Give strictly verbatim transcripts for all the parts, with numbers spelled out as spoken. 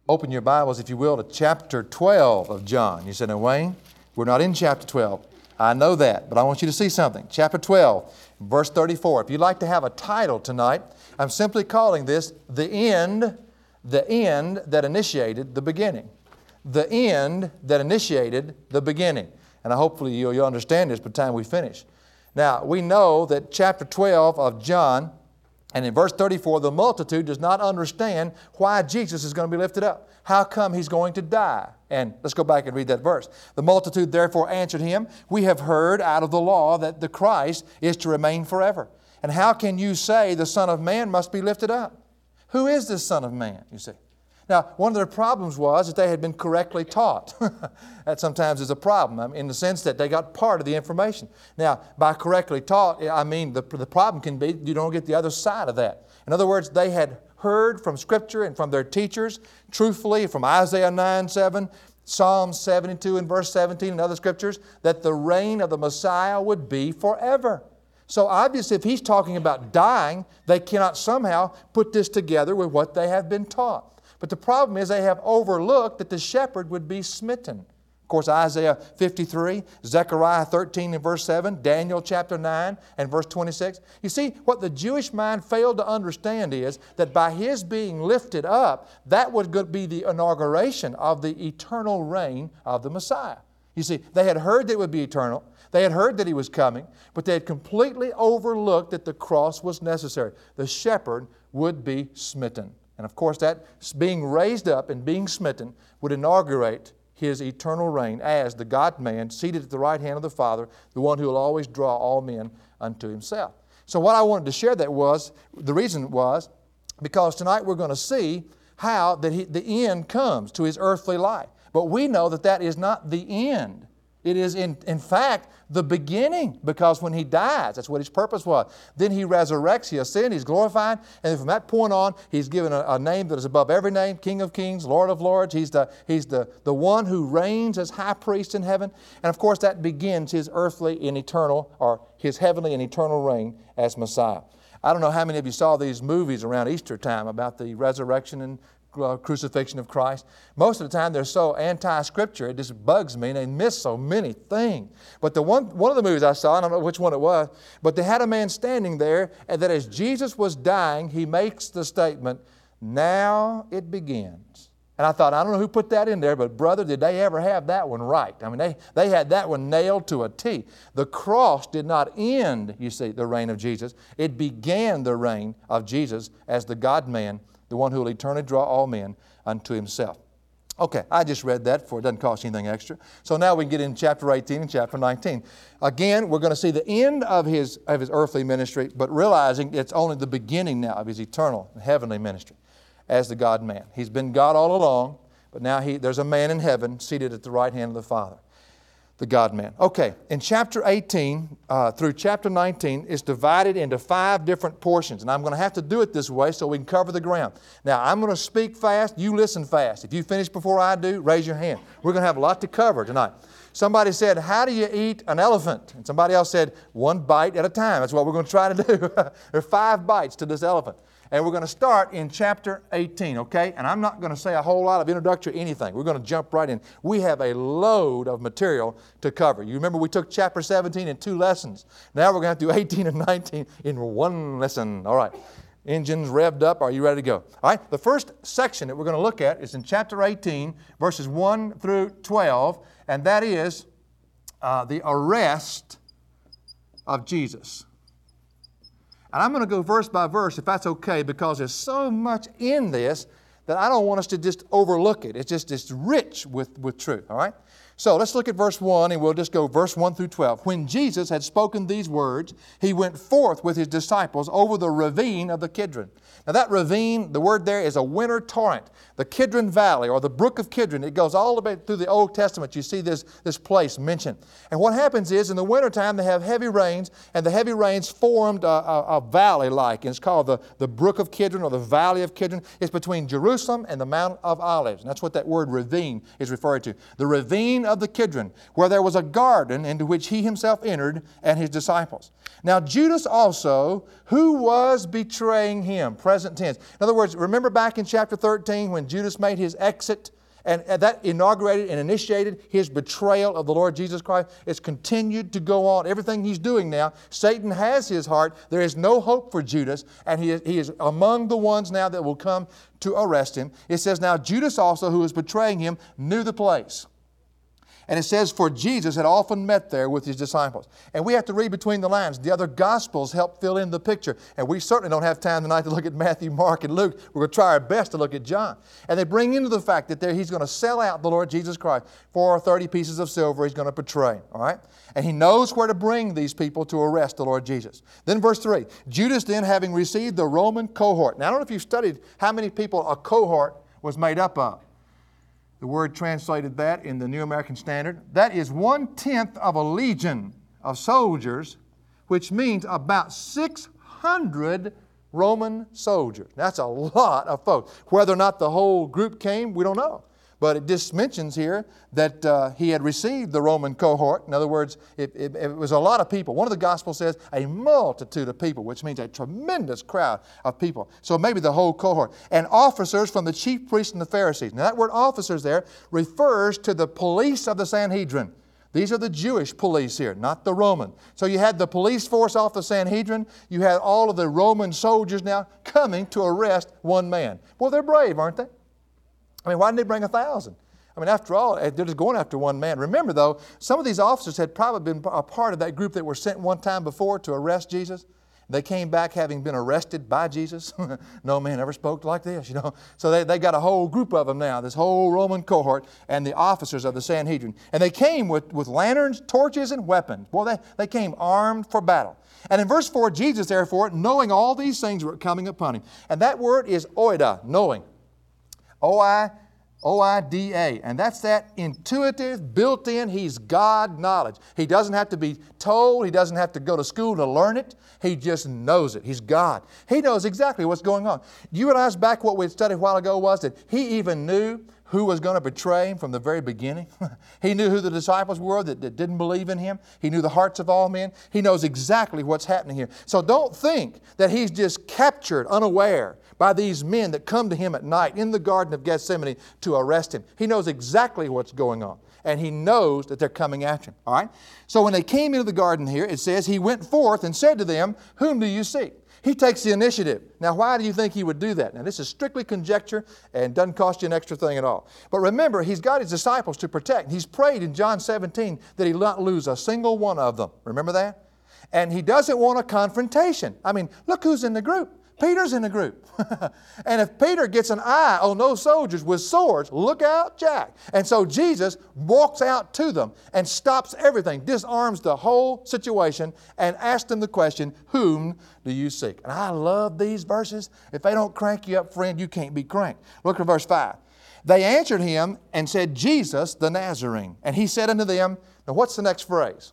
Open your Bibles, if you will, to chapter twelve of John. You said, now, Wayne, we're not in chapter twelve. I know that, but I want you to see something. Chapter twelve, verse thirty-four. If you'd like to have a title tonight, I'm simply calling this The End, the End that Initiated the Beginning. The End that Initiated the Beginning. And hopefully you'll, you'll understand this by the time we finish. Now, we know that chapter twelve of John, and in verse thirty-four, the multitude does not understand why Jesus is going to be lifted up. How come He's going to die? And let's go back and read that verse. The multitude therefore answered Him, we have heard out of the law that the Christ is to remain forever. And how can you say the Son of Man must be lifted up? Who is this Son of Man, you see? Now, one of their problems was that they had been correctly taught. That sometimes is a problem, I mean, in the sense that they got part of the information. Now, by correctly taught, I mean the, the problem can be you don't get the other side of that. In other words, they had heard from Scripture and from their teachers, truthfully, from Isaiah nine seven, Psalm seventy-two and verse seventeen and other Scriptures, that the reign of the Messiah would be forever. So obviously, if He's talking about dying, they cannot somehow put this together with what they have been taught. But the problem is they have overlooked that the shepherd would be smitten. Of course, Isaiah fifty-three, Zechariah thirteen and verse seven, Daniel chapter nine and verse twenty-six. You see, what the Jewish mind failed to understand is that by His being lifted up, that would be the inauguration of the eternal reign of the Messiah. You see, they had heard that it would be eternal. They had heard that He was coming, but they had completely overlooked that the cross was necessary. The shepherd would be smitten. And of course, that being raised up and being smitten would inaugurate His eternal reign as the God-man seated at the right hand of the Father, the one who will always draw all men unto Himself. So what I wanted to share that was, the reason was, because tonight we're going to see how that he, the end comes to His earthly life. But we know that that is not the end. It is, in, in fact, the beginning, because when He dies, that's what His purpose was. Then He resurrects, He ascends, He's glorified, and then from that point on, He's given a, a name that is above every name, King of Kings, Lord of Lords. He's, the, he's the, the one who reigns as high priest in heaven. And of course, that begins His earthly and eternal, or His heavenly and eternal reign as Messiah. I don't know how many of you saw these movies around Easter time about the resurrection and Uh, crucifixion of Christ. Most of the time they're so anti-Scripture, it just bugs me, and they miss so many things. But the one, one of the movies I saw, I don't know which one it was, but they had a man standing there, and that as Jesus was dying, he makes the statement, now it begins. And I thought, I don't know who put that in there, but brother, did they ever have that one right? I mean, they, they had that one nailed to a T. The cross did not end, you see, the reign of Jesus. It began the reign of Jesus as the God-man, the one who will eternally draw all men unto Himself. Okay, I just read that for it doesn't cost anything extra. So now we can get in chapter eighteen and chapter nineteen. Again, we're going to see the end of his, of his earthly ministry, but realizing it's only the beginning now of His eternal heavenly ministry as the God-man. He's been God all along, but now he, there's a man in heaven seated at the right hand of the Father, the God-man. Okay, in chapter eighteen uh, through chapter nineteen, it's divided into five different portions. And I'm going to have to do it this way so we can cover the ground. Now, I'm going to speak fast. You listen fast. If you finish before I do, raise your hand. We're going to have a lot to cover tonight. Somebody said, how do you eat an elephant? And somebody else said, one bite at a time. That's what we're going to try to do. There are five bites to this elephant. And we're going to start in chapter eighteen, okay? And I'm not going to say a whole lot of introductory anything. We're going to jump right in. We have a load of material to cover. You remember we took chapter seventeen in two lessons. Now we're going to have to do eighteen and nineteen in one lesson. All right. Engines revved up. Are you ready to go? All right. The first section that we're going to look at is in chapter eighteen, verses one through twelve. And that is uh, the arrest of Jesus. And I'm going to go verse by verse, if that's okay, because there's so much in this that I don't want us to just overlook it. It's just it's rich with, with truth, all right? So let's look at verse one, and we'll just go verse one through twelve. When Jesus had spoken these words, He went forth with His disciples over the ravine of the Kidron. Now that ravine, the word there is a winter torrent. The Kidron Valley, or the brook of Kidron, it goes all the way through the Old Testament. You see this, this place mentioned. And what happens is, in the wintertime, they have heavy rains, and the heavy rains formed a, a, a valley-like, and it's called the, the brook of Kidron, or the valley of Kidron. It's between Jerusalem and the Mount of Olives, and that's what that word ravine is referred to. The ravine of the Kidron, where there was a garden into which he himself entered and his disciples. Now Judas also, who was betraying him, present tense. In other words, remember back in chapter thirteen when Judas made his exit, and that inaugurated and initiated his betrayal of the Lord Jesus Christ. It's continued to go on. Everything he's doing now, Satan has his heart. There is no hope for Judas, and he is, he is among the ones now that will come to arrest him. It says, now Judas also, who was betraying him, knew the place. And it says, for Jesus had often met there with his disciples. And we have to read between the lines. The other Gospels help fill in the picture. And we certainly don't have time tonight to look at Matthew, Mark, and Luke. We're going to try our best to look at John. And they bring into the fact that there he's going to sell out the Lord Jesus Christ for thirty pieces of silver he's going to betray. All right? And he knows where to bring these people to arrest the Lord Jesus. Then verse three, Judas then having received the Roman cohort. Now I don't know if you've studied how many people a cohort was made up of. The word translated that in the New American Standard. That is one-tenth of a legion of soldiers, which means about six hundred Roman soldiers. That's a lot of folks. Whether or not the whole group came, we don't know. But it just mentions here that uh, he had received the Roman cohort. In other words, it, it, it was a lot of people. One of the Gospels says a multitude of people, which means a tremendous crowd of people. So maybe the whole cohort. And officers from the chief priests and the Pharisees. Now that word officers there refers to the police of the Sanhedrin. These are the Jewish police here, not the Roman. So you had the police force off the Sanhedrin. You had all of the Roman soldiers now coming to arrest one man. Well, they're brave, aren't they? I mean, why didn't they bring a thousand? I mean, after all, they're just going after one man. Remember, though, some of these officers had probably been a part of that group that were sent one time before to arrest Jesus. They came back having been arrested by Jesus. No man ever spoke like this, you know. So they, they got a whole group of them now, this whole Roman cohort and the officers of the Sanhedrin. And they came with, with lanterns, torches, and weapons. Boy, they, they came armed for battle. And in verse four, Jesus, therefore, knowing all these things were coming upon him. And that word is oida, knowing. O I, O I D A. And that's that intuitive, built-in, he's God knowledge. He doesn't have to be told. He doesn't have to go to school to learn it. He just knows it. He's God. He knows exactly what's going on. You realize back what we studied a while ago was that he even knew who was going to betray him from the very beginning. He knew who the disciples were that, that didn't believe in him. He knew the hearts of all men. He knows exactly what's happening here. So don't think that he's just captured unaware by these men that come to him at night in the Garden of Gethsemane to arrest him. He knows exactly what's going on. And he knows that they're coming after him. All right? So when they came into the garden here, it says, he went forth and said to them, whom do you seek? He takes the initiative. Now, why do you think he would do that? Now, this is strictly conjecture and doesn't cost you an extra thing at all. But remember, he's got his disciples to protect. He's prayed in John seventeen that he not lose a single one of them. Remember that? And he doesn't want a confrontation. I mean, look who's in the group. Peter's in the group. And if Peter gets an eye on those soldiers with swords, look out, Jack. And so Jesus walks out to them and stops everything, disarms the whole situation, and asks them the question, whom do you seek? And I love these verses. If they don't crank you up, friend, you can't be cranked. Look at verse five. They answered him and said, Jesus the Nazarene. And he said unto them, now what's the next phrase?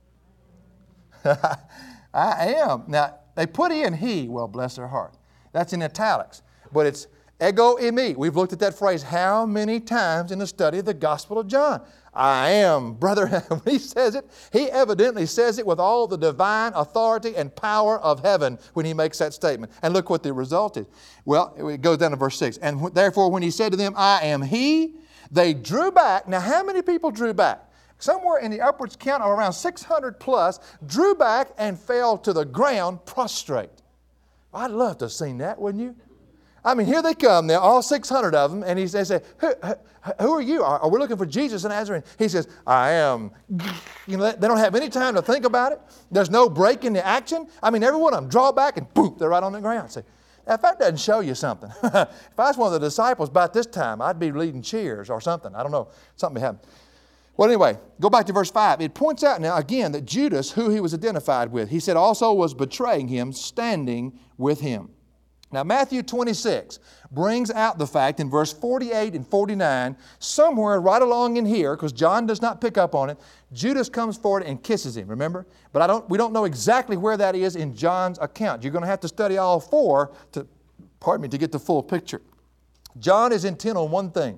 I am. Now, they put in he, well, bless their heart. That's in italics. But it's ego eimi. We've looked at that phrase how many times in the study of the Gospel of John? I am, brother. When he says it, he evidently says it with all the divine authority and power of heaven when he makes that statement. And look what the result is. Well, it goes down to verse six. And therefore, when he said to them, I am he, they drew back. Now, how many people drew back? Somewhere in the upwards count of around six hundred plus, drew back and fell to the ground prostrate. I'd love to have seen that, wouldn't you? I mean, here they come now, all six hundred of them, and he, they say, who, who are you? Are, are we looking for Jesus of Nazareth? He says, I am. You know, they don't have any time to think about it. There's no break in the action. I mean, every one of them draw back and boom, they're right on the ground. See, if that doesn't show you something, if I was one of the disciples about this time, I'd be leading cheers or something. I don't know. Something happened. Well, anyway, go back to verse five. It points out now again that Judas, who he was identified with, he said also was betraying him, standing with him. Now, Matthew twenty-six brings out the fact in verse forty-eight and forty-nine, somewhere right along in here, because John does not pick up on it, Judas comes forward and kisses him, remember? But I don't, we don't know exactly where that is in John's account. You're going to have to study all four to, pardon me, to get the full picture. John is intent on one thing.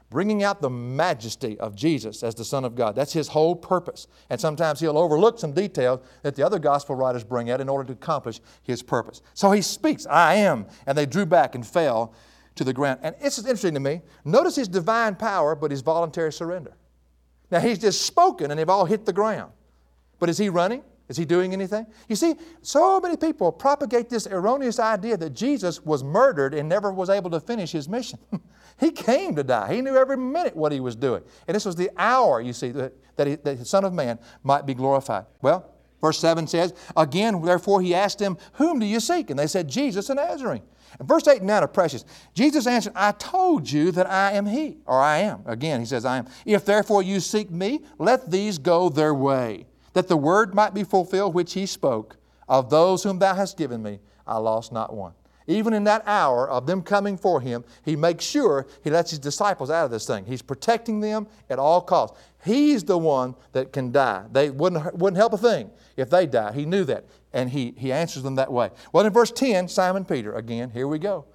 bringing out the majesty of Jesus as the Son of God. That's His whole purpose. And sometimes He'll overlook some details that the other gospel writers bring out in order to accomplish His purpose. So He speaks, I am, and they drew back and fell to the ground. And it's interesting to me. Notice His divine power, but His voluntary surrender. Now He's just spoken and they've all hit the ground. But is He running? Is He doing anything? You see, so many people propagate this erroneous idea that Jesus was murdered and never was able to finish His mission. He came to die. He knew every minute what He was doing. And this was the hour, you see, that, that, he, that the Son of Man might be glorified. Well, verse seven says, again, therefore He asked them, whom do you seek? And they said, Jesus the Nazarene. And verse eight and nine are precious. Jesus answered, I told you that I am He, or I am. Again, He says, I am. If therefore you seek Me, let these go their way, that the word might be fulfilled which He spoke, of those whom Thou hast given Me, I lost not one. Even in that hour of them coming for Him, He makes sure He lets His disciples out of this thing. He's protecting them at all costs. He's the one that can die. They wouldn't, wouldn't help a thing if they died. He knew that, and he, he answers them that way. Well, in verse ten, Simon Peter, again, here we go.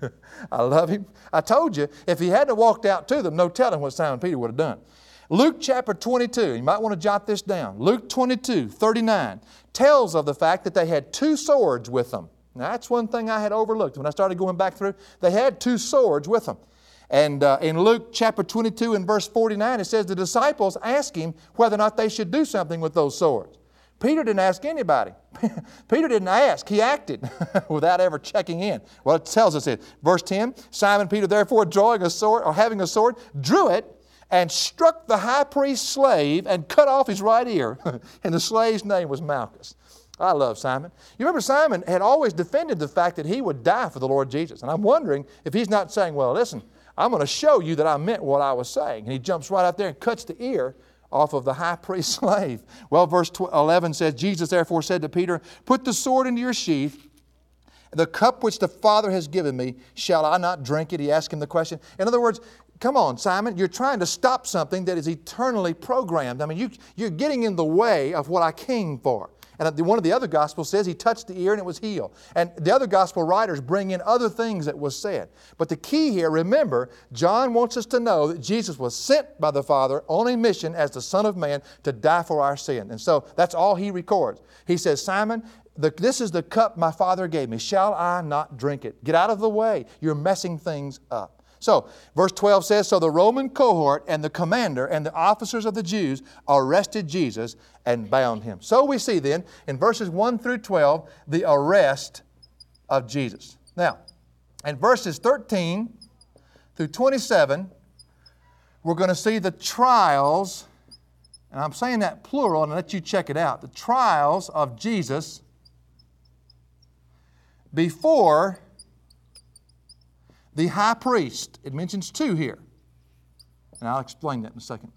I love him. I told you, if he hadn't walked out to them, no telling what Simon Peter would have done. Luke chapter twenty-two, you might want to jot this down. Luke twenty-two, thirty-nine, tells of the fact that they had two swords with them. Now, that's one thing I had overlooked when I started going back through. They had two swords with them. And uh, in Luke chapter twenty-two and verse forty-nine, it says the disciples asked Him whether or not they should do something with those swords. Peter didn't ask anybody. Peter didn't ask. He acted without ever checking in. Well, it tells us it. Verse ten, Simon Peter, therefore, drawing a sword, or having a sword, drew it and struck the high priest's slave and cut off his right ear. And the slave's name was Malchus. I love Simon. You remember Simon had always defended the fact that he would die for the Lord Jesus. And I'm wondering if he's not saying, well, listen, I'm going to show you that I meant what I was saying. And he jumps right out there and cuts the ear off of the high priest's slave. Well, verse eleven says, Jesus therefore said to Peter, put the sword into your sheath. The cup which the Father has given me, shall I not drink it? He asked him the question. In other words, come on, Simon, you're trying to stop something that is eternally programmed. I mean, you, you're getting in the way of what I came for. And one of the other Gospels says he touched the ear and it was healed. And the other Gospel writers bring in other things that was said. But the key here, remember, John wants us to know that Jesus was sent by the Father on a mission as the Son of Man to die for our sin. And so that's all he records. He says, Simon, the, this is the cup my Father gave me. Shall I not drink it? Get out of the way. You're messing things up. So, verse twelve says, so the Roman cohort and the commander and the officers of the Jews arrested Jesus and bound Him. So we see then, in verses one through twelve, the arrest of Jesus. Now, in verses thirteen through twenty-seven, we're going to see the trials, and I'm saying that plural, and I'll let you check it out, the trials of Jesus before the high priest. It mentions two here. And I'll explain that in a second.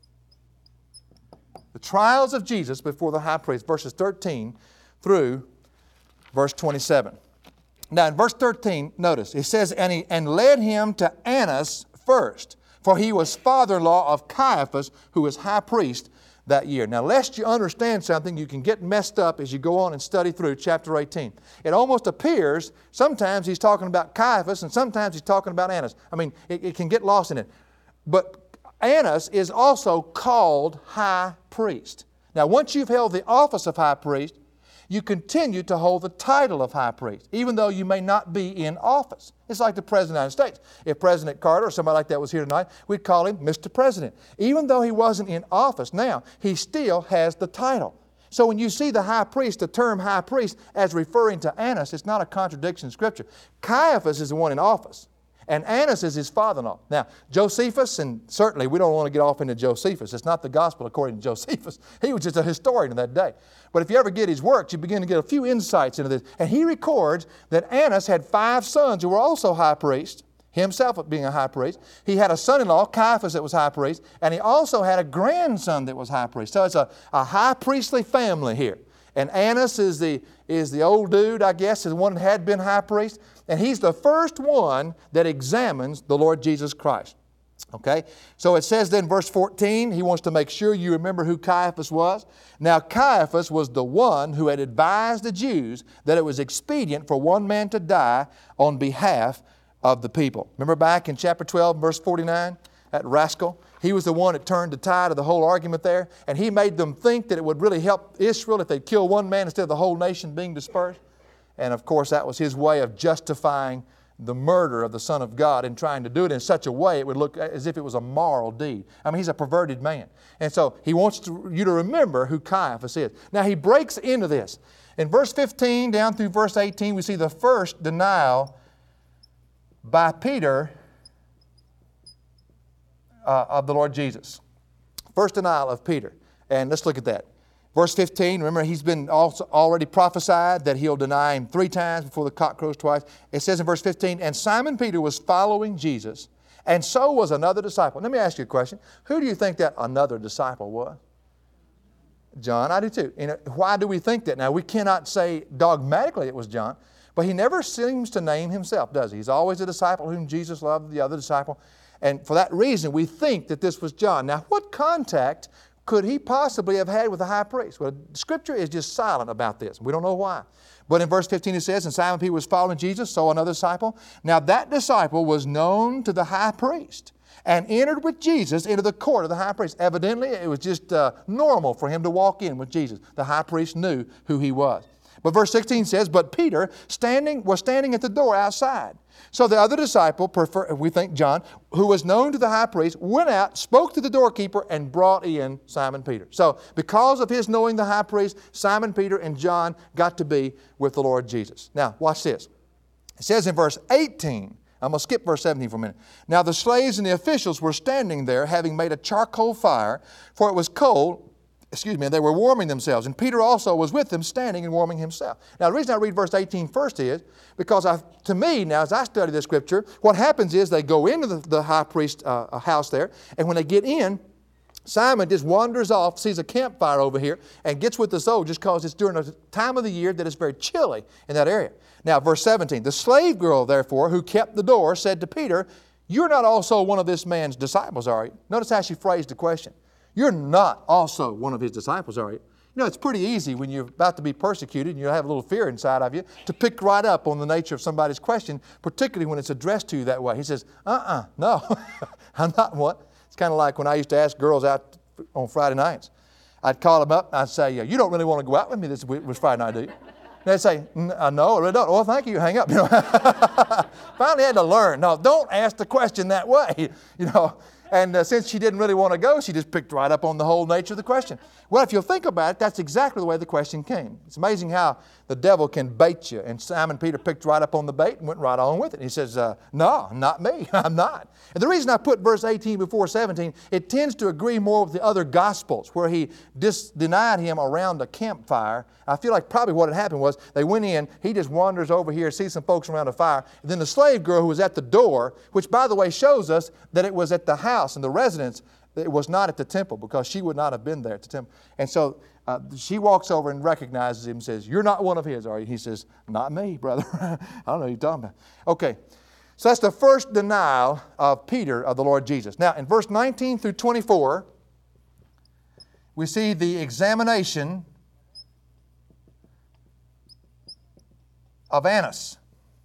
The trials of Jesus before the high priest, verses thirteen through verse twenty-seven. Now in verse thirteen, notice, it says, and he and led him to Annas first, for he was father-in-law of Caiaphas, who was high priest that year. Now, lest you understand something, you can get messed up as you go on and study through chapter eighteen. It almost appears sometimes he's talking about Caiaphas and sometimes he's talking about Annas. I mean, it, it can get lost in it. But Annas is also called high priest. Now, once you've held the office of high priest, you continue to hold the title of high priest, even though you may not be in office. It's like the President of the United States. If President Carter or somebody like that was here tonight, we'd call him Mister President. Even though he wasn't in office now, he still has the title. So when you see the high priest, the term high priest, as referring to Annas, it's not a contradiction in Scripture. Caiaphas is the one in office, and Annas is his father-in-law. Now, Josephus, and certainly we don't want to get off into Josephus. It's not the gospel according to Josephus. He was just a historian of that day. But if you ever get his works, you begin to get a few insights into this. And he records that Annas had five sons who were also high priests, himself being a high priest. He had a son-in-law, Caiaphas, that was high priest, and he also had a grandson that was high priest. So it's a, a high priestly family here. And Annas is the, is the old dude, I guess, is the one that had been high priest. And he's the first one that examines the Lord Jesus Christ. Okay? So it says then, verse fourteen, he wants to make sure you remember who Caiaphas was. Now, Caiaphas was the one who had advised the Jews that it was expedient for one man to die on behalf of the people. Remember back in chapter twelve, verse forty-nine? that rascal. He was the one that turned the tide of the whole argument there. And he made them think that it would really help Israel if they'd kill one man instead of the whole nation being dispersed. And of course, that was his way of justifying the murder of the Son of God and trying to do it in such a way it would look as if it was a moral deed. I mean, he's a perverted man. And so he wants to, you to remember who Caiaphas is. Now, he breaks into this. In verse fifteen down through verse eighteen, we see the first denial by Peter uh, of the Lord Jesus. First denial of Peter. And let's look at that. Verse fifteen, remember he's been also already prophesied that he'll deny Him three times before the cock crows twice. It says in verse fifteen, and Simon Peter was following Jesus, and so was another disciple. Let me ask you a question. Who do you think that another disciple was? John, I do too. You know, why do we think that? Now, we cannot say dogmatically it was John, but he never seems to name himself, does he? He's always a disciple whom Jesus loved, the other disciple. And for that reason, we think that this was John. Now, what contact could he possibly have had with the high priest? Well, Scripture is just silent about this. We don't know why. But in verse fifteen it says, and Simon Peter was following Jesus, so another disciple. Now that disciple was known to the high priest and entered with Jesus into the court of the high priest. Evidently, it was just uh, normal for him to walk in with Jesus. The high priest knew who he was. But verse sixteen says, but Peter standing was standing at the door outside. So the other disciple, prefer, we think John, who was known to the high priest, went out, spoke to the doorkeeper, and brought in Simon Peter. So because of his knowing the high priest, Simon Peter and John got to be with the Lord Jesus. Now, watch this. It says in verse eighteen, I'm going to skip verse seventeen for a minute. Now the slaves and the officials were standing there, having made a charcoal fire, for it was cold. Excuse me, and they were warming themselves. And Peter also was with them, standing and warming himself. Now, the reason I read verse eighteen first is because I, to me, now as I study this Scripture, what happens is they go into the, the high priest's uh, house there, and when they get in, Simon just wanders off, sees a campfire over here, and gets with the soldiers because it's during a time of the year that it's very chilly in that area. Now, verse seventeen, the slave girl, therefore, who kept the door, said to Peter, you're not also one of this man's disciples, are you? Notice how she phrased the question. You're not also one of his disciples, are you? You know, it's pretty easy when you're about to be persecuted and you have a little fear inside of you to pick right up on the nature of somebody's question, particularly when it's addressed to you that way. He says, uh-uh, no, I'm not one. It's kind of like when I used to ask girls out on Friday nights. I'd call them up and I'd say, yeah, you don't really want to go out with me this was Friday night, do you? And they'd say, no, I really don't. Well, thank you, hang up. You know, finally had to learn. No, don't ask the question that way, you know. And uh, since she didn't really want to go, she just picked right up on the whole nature of the question. Well, if you'll think about it, that's exactly the way the question came. It's amazing how the devil can bait you. And Simon Peter picked right up on the bait and went right on with it. And he says, uh, no, not me. I'm not. And the reason I put verse eighteen before seventeen, it tends to agree more with the other Gospels where he dis- denied him around a campfire. I feel like probably what had happened was they went in, he just wanders over here, sees some folks around a fire. And then the slave girl who was at the door, which by the way shows us that it was at the house and the residence, it was not at the temple because she would not have been there at the temple. And so uh, she walks over and recognizes him and says, you're not one of his, are you? He says, not me, brother. I don't know what you're talking about. Okay, so that's the first denial of Peter of the Lord Jesus. Now in verse nineteen through twenty-four, we see the examination of Annas.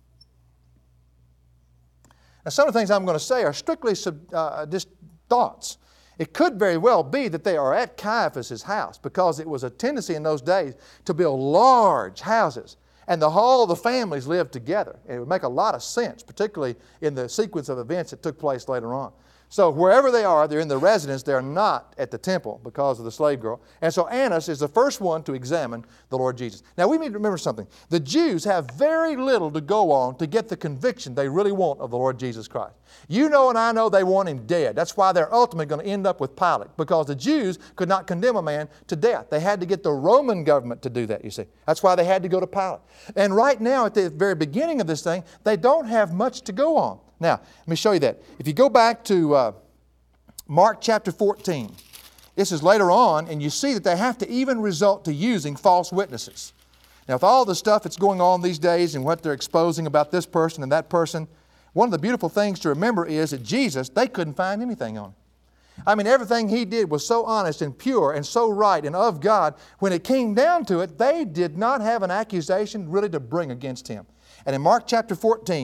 Now some of the things I'm going to say are strictly sub, uh, just thoughts. It could very well be that they are at Caiaphas' house because it was a tendency in those days to build large houses and the whole of the families lived together. And it would make a lot of sense, particularly in the sequence of events that took place later on. So wherever they are, they're in the residence, they're not at the temple because of the slave girl. And so Annas is the first one to examine the Lord Jesus. Now we need to remember something. The Jews have very little to go on to get the conviction they really want of the Lord Jesus Christ. You know and I know they want Him dead. That's why they're ultimately going to end up with Pilate, because the Jews could not condemn a man to death. They had to get the Roman government to do that, you see. That's why they had to go to Pilate. And right now at the very beginning of this thing, they don't have much to go on. Now, let me show you that. If you go back to uh, Mark chapter fourteen, this is later on, and you see that they have to even resort to using false witnesses. Now, with all the stuff that's going on these days and what they're exposing about this person and that person, one of the beautiful things to remember is that Jesus, they couldn't find anything on him. I mean, everything He did was so honest and pure and so right and of God. When it came down to it, they did not have an accusation really to bring against Him. And in Mark chapter fourteen,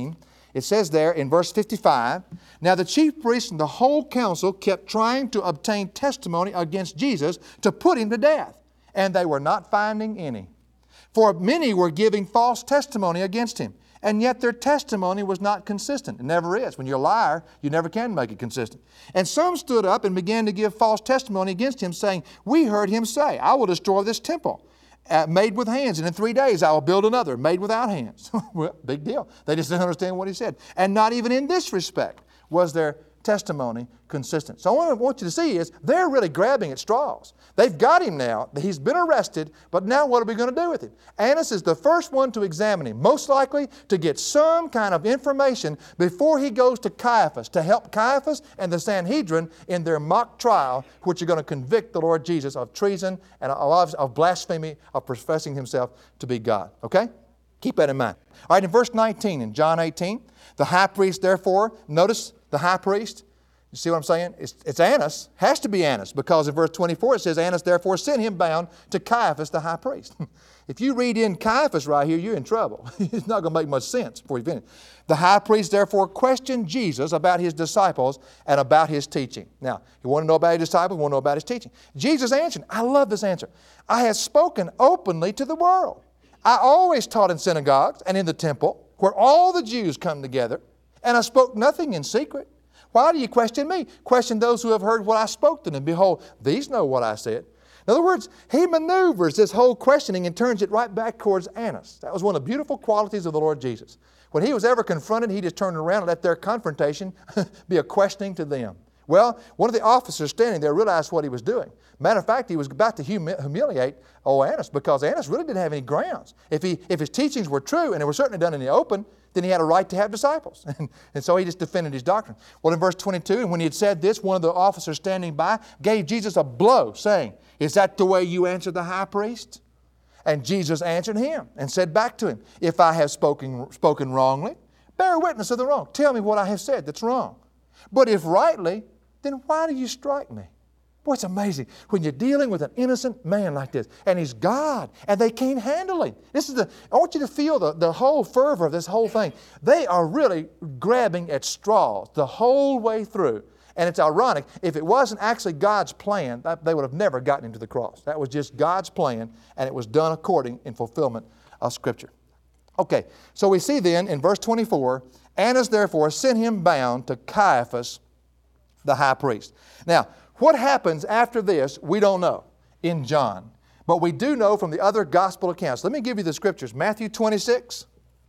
It says there in verse fifty-five, "Now the chief priests and the whole council kept trying to obtain testimony against Jesus to put him to death, and they were not finding any. For many were giving false testimony against him, and yet their testimony was not consistent." It never is. When you're a liar, you never can make it consistent. "And some stood up and began to give false testimony against him, saying, 'We heard him say, I will destroy this temple uh, made with hands, and in three days I will build another made without hands.'" Well, big deal. They just didn't understand what he said. And not even in this respect was their testimony consistent. So what I want you to see is they're really grabbing at straws. They've got him now. He's been arrested, but now what are we going to do with him? Annas is the first one to examine him, most likely to get some kind of information before he goes to Caiaphas, to help Caiaphas and the Sanhedrin in their mock trial, which are going to convict the Lord Jesus of treason and of, of blasphemy, of professing himself to be God. Okay? Keep that in mind. All right, in verse nineteen, in John eighteen, the high priest therefore, notice the high priest. You see what I'm saying? It's, it's Annas, has to be Annas, because in verse twenty-four it says, "Annas therefore sent him bound to Caiaphas the high priest." If you read in Caiaphas right here, you're in trouble. It's not going to make much sense before you finish. "The high priest therefore questioned Jesus about his disciples and about his teaching." Now, you want to know about his disciples, you want to know about his teaching. Jesus answered, I love this answer, "I have spoken openly to the world. I always taught in synagogues and in the temple, where all the Jews come together, and I spoke nothing in secret. Why do you question me? Question those who have heard what I spoke to them. Behold, these know what I said." In other words, he maneuvers this whole questioning and turns it right back towards Annas. That was one of the beautiful qualities of the Lord Jesus. When he was ever confronted, he just turned around and let their confrontation be a questioning to them. Well, one of the officers standing there realized what he was doing. Matter of fact, he was about to humi- humiliate old Annas, because Annas really didn't have any grounds. If, he, if his teachings were true, and they were certainly done in the open, then he had a right to have disciples. And, and so he just defended his doctrine. Well, in verse twenty-two, "And when he had said this, one of the officers standing by gave Jesus a blow, saying, 'Is that the way you answer the high priest?' And Jesus answered him and said back to him, 'If I have spoken, spoken wrongly, bear witness of the wrong. Tell me what I have said that's wrong. But if rightly, then why do you strike me?'" Boy, it's amazing when you're dealing with an innocent man like this, and he's God, and they can't handle him. This is the, I want you to feel the, the whole fervor of this whole thing. They are really grabbing at straws the whole way through. And it's ironic, if it wasn't actually God's plan, they would have never gotten him to the cross. That was just God's plan, and it was done according in fulfillment of Scripture. Okay, so we see then in verse twenty-four, "Annas therefore sent him bound to Caiaphas the high priest." Now, what happens after this, we don't know in John. But we do know from the other gospel accounts. Let me give you the scriptures. Matthew twenty-six.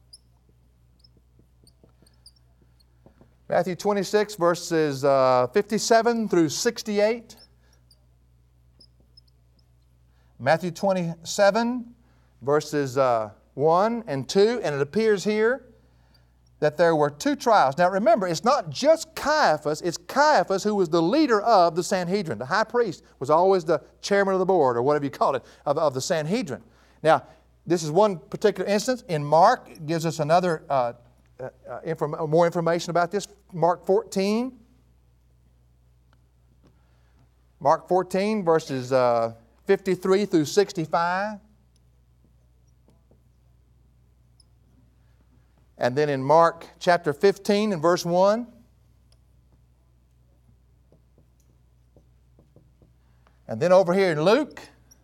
Matthew twenty-six, verses uh, fifty-seven through sixty-eight. Matthew twenty-seven, verses uh, one and two. And it appears here that there were two trials. Now remember, it's not just Caiaphas, it's Caiaphas who was the leader of the Sanhedrin. The high priest was always the chairman of the board, or whatever you call it, of, of the Sanhedrin. Now, this is one particular instance. In Mark, it gives us another, uh, uh, inform- more information about this. Mark fourteen. Mark fourteen, verses uh, fifty-three through sixty-five. And then in Mark chapter fifteen and verse one. And then over here in Luke,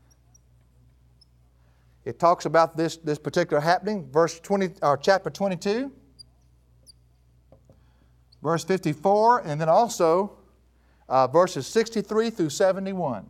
it talks about this, this particular happening, verse twenty, or chapter twenty-two, verse fifty-four, and then also uh, verses sixty-three through seventy-one.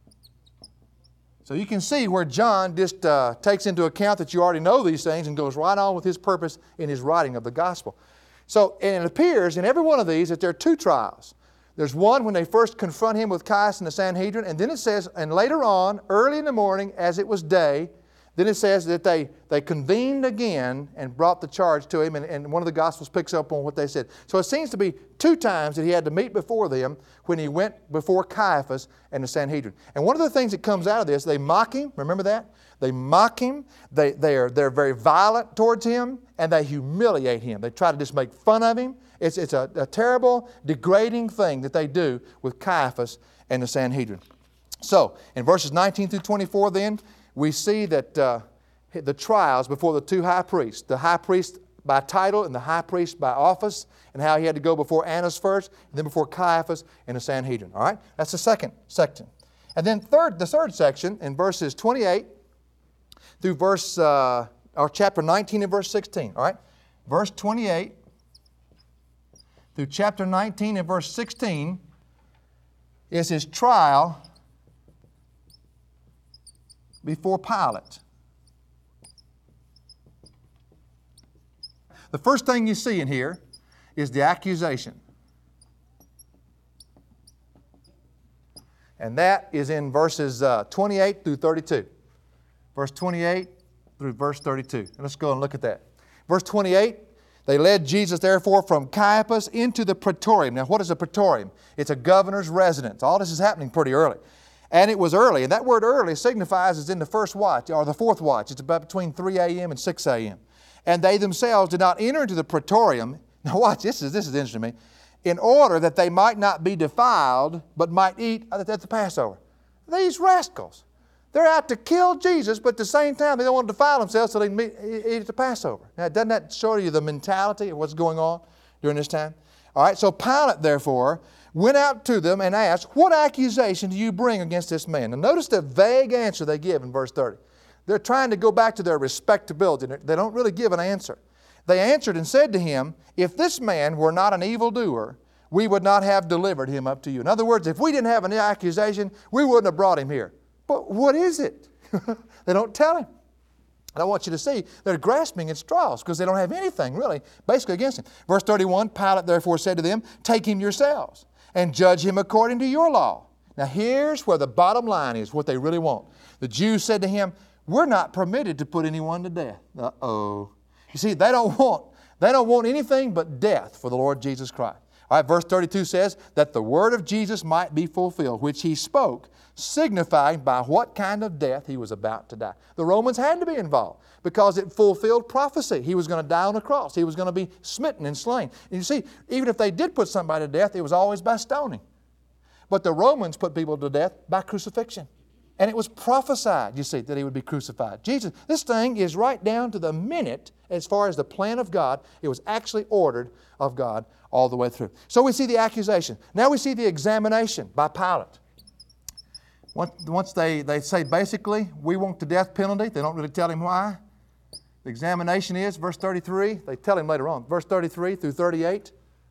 So you can see where John just uh, takes into account that you already know these things and goes right on with his purpose in his writing of the gospel. So and it appears in every one of these that there are two trials. There's one when they first confront him with Caiaphas and the Sanhedrin, and then it says, and later on, early in the morning, as it was day, then it says that they, they convened again and brought the charge to him, and, and one of the Gospels picks up on what they said. So it seems to be two times that he had to meet before them when he went before Caiaphas and the Sanhedrin. And one of the things that comes out of this, they mock him. Remember that? They mock him. They, they are, they're very violent towards him, and they humiliate him. They try to just make fun of him. It's, it's a, a terrible, degrading thing that they do with Caiaphas and the Sanhedrin. So, in verses nineteen through twenty-four then, we see that uh, the trials before the two high priests. The high priest by title and the high priest by office, and how he had to go before Annas first, and then before Caiaphas and the Sanhedrin. All right? That's the second section. And then third, the third section in verses twenty-eight through verse, uh, or chapter nineteen and verse sixteen. All right? Verse twenty-eight through chapter nineteen and verse sixteen is his trial before Pilate. The first thing you see in here is the accusation. And that is in verses uh, twenty-eight through thirty-two. Verse twenty-eight through verse thirty-two. And let's go and look at that. Verse twenty-eight, they led Jesus therefore from Caiaphas into the praetorium. Now what is a praetorium? It's a governor's residence. All this is happening pretty early. And it was early. And that word early signifies it's in the first watch or the fourth watch. It's about between three a.m. and six a.m. And they themselves did not enter into the praetorium. Now watch, this is, this is interesting to me. In order that they might not be defiled, but might eat at the Passover. These rascals. They're out to kill Jesus, but at the same time they don't want to defile themselves so they can eat at the Passover. Now doesn't that show you the mentality of what's going on during this time? All right, so Pilate therefore went out to them and asked, what accusation do you bring against this man? Now notice the vague answer they give in verse thirty. They're trying to go back to their respectability. They don't really give an answer. They answered and said to him, if this man were not an evildoer, we would not have delivered him up to you. In other words, if we didn't have an accusation, we wouldn't have brought him here. But what is it? They don't tell him. And I want you to see they're grasping at straws because they don't have anything really basically against him. Verse thirty-one, Pilate therefore said to them, take him yourselves and judge him according to your law. Now here's where the bottom line is, what they really want. The Jews said to him, we're not permitted to put anyone to death. Uh-oh. You see, they don't want, they don't want anything but death for the Lord Jesus Christ. All right, verse thirty-two says that the word of Jesus might be fulfilled, which he spoke, signifying by what kind of death he was about to die. The Romans had to be involved because it fulfilled prophecy. He was going to die on the cross. He was going to be smitten and slain. And you see, even if they did put somebody to death, it was always by stoning. But the Romans put people to death by crucifixion. And it was prophesied, you see, that he would be crucified. Jesus, this thing is right down to the minute as far as the plan of God. It was actually ordered of God all the way through. So we see the accusation. Now we see the examination by Pilate. Once they, they say basically, we want the death penalty, they don't really tell him why. The examination is, verse thirty-three, they tell him later on, verse thirty-three through thirty-eight,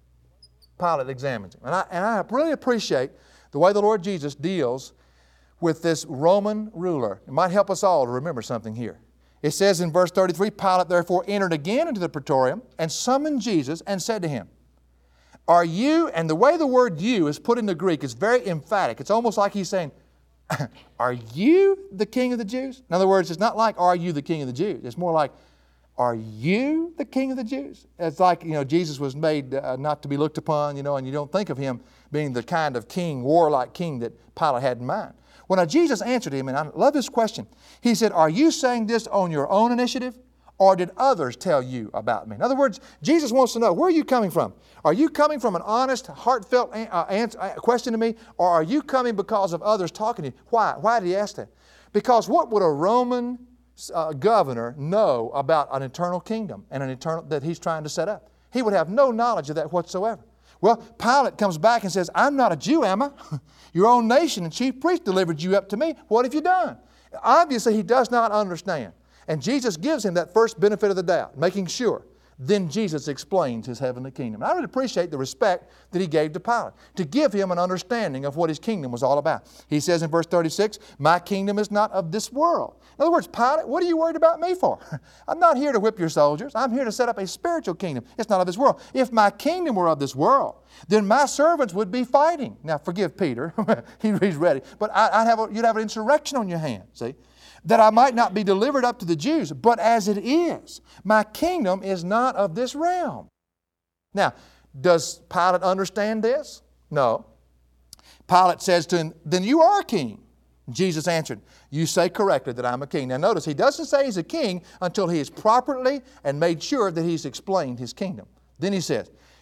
Pilate examines him. And I, and I really appreciate the way the Lord Jesus deals with this Roman ruler. It might help us all to remember something here. It says in verse thirty-three, Pilate therefore entered again into the praetorium and summoned Jesus and said to him, are you, and the way the word you is put in the Greek is very emphatic. It's almost like he's saying, are you the king of the Jews? In other words, it's not like, are you the king of the Jews? It's more like, are you the king of the Jews? It's like, you know, Jesus was made uh, not to be looked upon, you know, and you don't think of him being the kind of king, warlike king that Pilate had in mind. Well, now Jesus answered him, and I love this question. He said, are you saying this on your own initiative, or did others tell you about me? In other words, Jesus wants to know, where are you coming from? Are you coming from an honest, heartfelt uh, answer, uh, question to me, or are you coming because of others talking to you? Why? Why did he ask that? Because what would a Roman uh, governor know about an eternal kingdom and an eternal that he's trying to set up? He would have no knowledge of that whatsoever. Well, Pilate comes back and says, I'm not a Jew, am I? Your own nation and chief priest delivered you up to me. What have you done? Obviously, he does not understand. And Jesus gives him that first benefit of the doubt, making sure. Then Jesus explains his heavenly kingdom. And I really appreciate the respect that he gave to Pilate, to give him an understanding of what his kingdom was all about. He says in verse thirty-six, my kingdom is not of this world. In other words, Pilate, what are you worried about me for? I'm not here to whip your soldiers. I'm here to set up a spiritual kingdom. It's not of this world. If my kingdom were of this world, then my servants would be fighting. Now, forgive Peter. He's ready. But I'd have a, you'd have an insurrection on your hands, see? That I might not be delivered up to the Jews. But as it is, my kingdom is not of this realm. Now, does Pilate understand this? No. Pilate says to him, then you are a king. Jesus answered, you say correctly that I'm a king. Now notice, he doesn't say he's a king until he has properly and made sure that he's explained his kingdom. Then he says,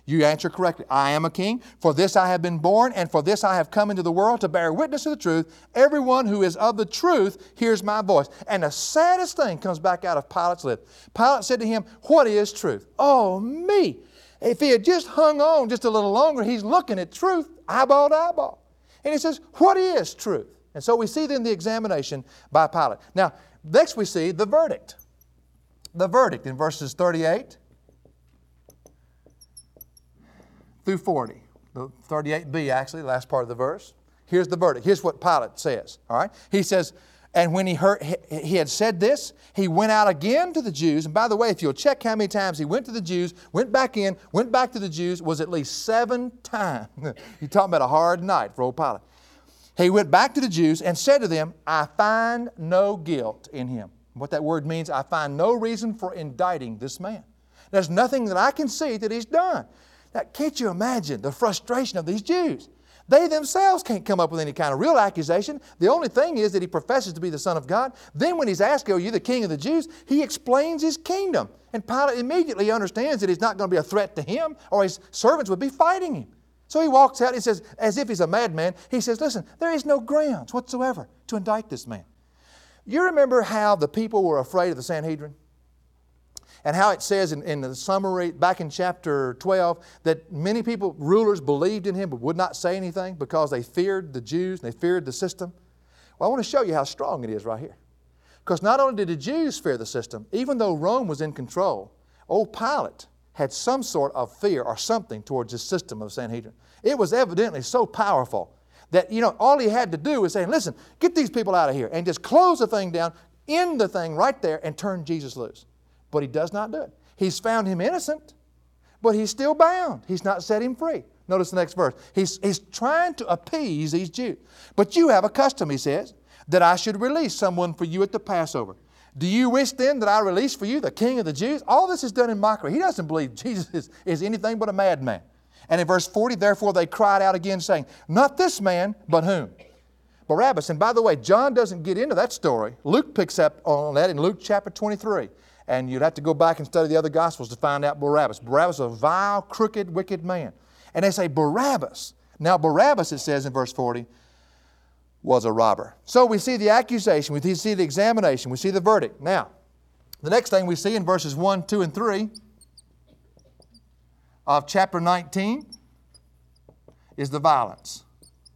You answer correctly. I am a king. For this I have been born, and for this I have come into the world to bear witness to the truth. Everyone who is of the truth hears my voice. And the saddest thing comes back out of Pilate's lips. Pilate said to him, what is truth? Oh, me. If he had just hung on just a little longer, he's looking at truth eyeball to eyeball. And he says, what is truth? And so we see then the examination by Pilate. Now, next we see the verdict. The verdict in verses thirty-eight through forty. thirty-eight b, actually, the last part of the verse. Here's the verdict. Here's what Pilate says. All right? He says, and when he heard, he, he had said this, he went out again to the Jews. And by the way, if you'll check how many times he went to the Jews, went back in, went back to the Jews, was at least seven times. You're talking about a hard night for old Pilate. He went back to the Jews and said to them, I find no guilt in him. What that word means, I find no reason for indicting this man. There's nothing that I can see that he's done. Now, can't you imagine the frustration of these Jews? They themselves can't come up with any kind of real accusation. The only thing is that he professes to be the Son of God. Then when he's asked, are you the King of the Jews? He explains his kingdom. And Pilate immediately understands that he's not going to be a threat to him, or his servants would be fighting him. So he walks out, he says, as if he's a madman, he says, listen, there is no grounds whatsoever to indict this man. You remember how the people were afraid of the Sanhedrin? And how it says in, in the summary back in chapter twelve that many people, rulers, believed in him but would not say anything because they feared the Jews and they feared the system. Well, I want to show you how strong it is right here. Because not only did the Jews fear the system, even though Rome was in control, old Pilate had some sort of fear or something towards the system of Sanhedrin. It was evidently so powerful that, you know, all he had to do was say, listen, get these people out of here and just close the thing down, end the thing right there and turn Jesus loose. But he does not do it. He's found him innocent, but he's still bound. He's not set him free. Notice the next verse. He's, he's trying to appease these Jews. But you have a custom, he says, that I should release someone for you at the Passover. Do you wish then that I release for you the King of the Jews? All this is done in mockery. He doesn't believe Jesus is, is anything but a madman. And in verse forty, therefore they cried out again saying, not this man, but whom? Barabbas. And by the way, John doesn't get into that story. Luke picks up on that in Luke chapter twenty-three. And you'd have to go back and study the other Gospels to find out Barabbas. Barabbas was a vile, crooked, wicked man. And they say Barabbas. Now Barabbas, it says in verse forty, was a robber. So we see the accusation, we see the examination, we see the verdict. Now, the next thing we see in verses one, two, and three of chapter nineteen is the violence.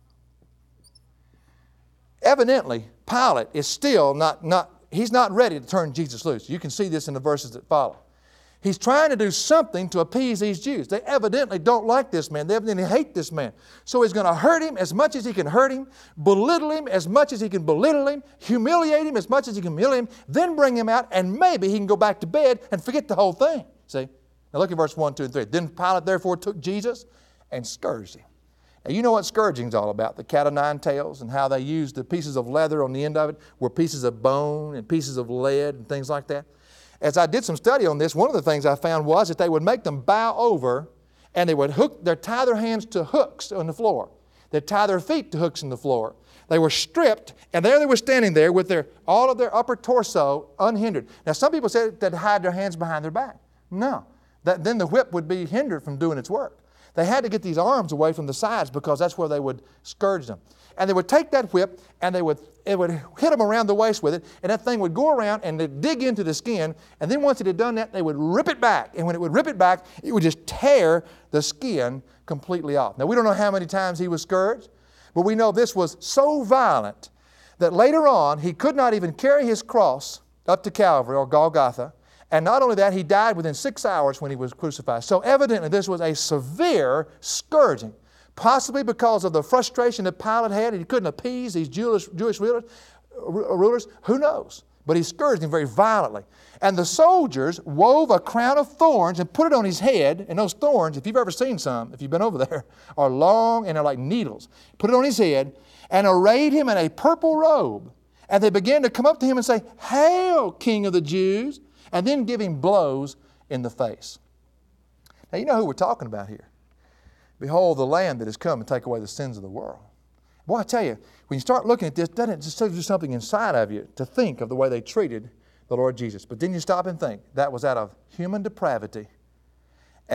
Evidently, Pilate is still not, not He's not ready to turn Jesus loose. You can see this in the verses that follow. He's trying to do something to appease these Jews. They evidently don't like this man. They evidently hate this man. So he's going to hurt him as much as he can hurt him, belittle him as much as he can belittle him, humiliate him as much as he can humiliate him, then bring him out, and maybe he can go back to bed and forget the whole thing. See? Now look at verse one, two, and three. Then Pilate therefore took Jesus and scourged him. Now, you know what scourging is all about, the cat o' nine tails, and how they used the pieces of leather on the end of it were pieces of bone and pieces of lead and things like that. As I did some study on this, one of the things I found was that they would make them bow over and they would hook, they'd tie their hands to hooks on the floor. They'd tie their feet to hooks in the floor. They were stripped, and there they were standing there with their, all of their upper torso unhindered. Now, some people said they'd hide their hands behind their back. No. That, then the whip would be hindered from doing its work. They had to get these arms away from the sides because that's where they would scourge them. And they would take that whip and they would, it would hit them around the waist with it, and that thing would go around and they'd dig into the skin, and then once it had done that, they would rip it back. And when it would rip it back, it would just tear the skin completely off. Now, we don't know how many times he was scourged, but we know this was so violent that later on, he could not even carry his cross up to Calvary or Golgotha. And not only that, he died within six hours when he was crucified. So evidently this was a severe scourging, possibly because of the frustration that Pilate had and he couldn't appease these Jewish, Jewish rulers, rulers. Who knows? But he scourged him very violently. And the soldiers wove a crown of thorns and put it on his head. And those thorns, if you've ever seen some, if you've been over there, are long and they're like needles. Put it on his head and arrayed him in a purple robe. And they began to come up to him and say, "Hail, King of the Jews!" And then give him blows in the face. Now, you know who we're talking about here. Behold the Lamb that has come to take away the sins of the world. Boy, I tell you, when you start looking at this, doesn't it just do something inside of you to think of the way they treated the Lord Jesus? But then you stop and think, that was out of human depravity and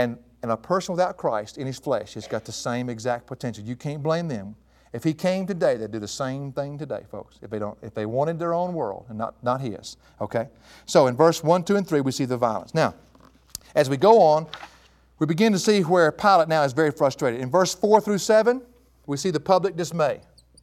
and a person without Christ in his flesh has got the same exact potential. You can't blame them. If he came today, they'd do the same thing today, folks, if they don't, if they wanted their own world and not, not his. Okay? So in verse one, two, and three, we see the violence. Now, as we go on, we begin to see where Pilate now is very frustrated. In verse four through seven, we see the public dismay.